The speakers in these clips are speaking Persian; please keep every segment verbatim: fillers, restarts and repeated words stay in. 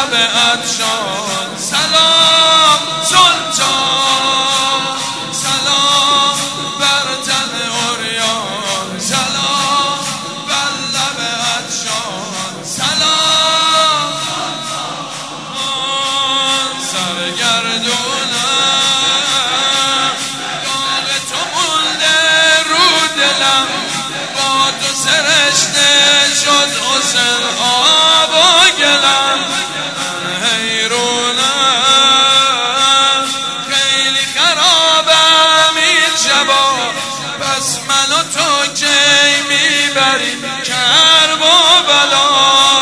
لب عطشان سلام سلطان، سلام بر تن عریان، سلام بر لب عطشان، سلام سرگردونم داغ تو مونده رو دلم، با تو سرشته شد حسن آب و گلم. من حیرونم خیلی خرابم این شبا، پس من و تو کی میبریم کرب و بلا.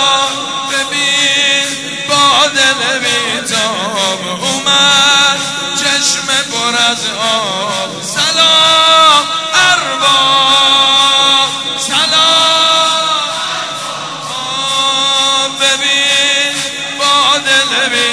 ببین با دل بیتاب اومد چشم پر از آب، سلام ارباب، سلام. ببین با دل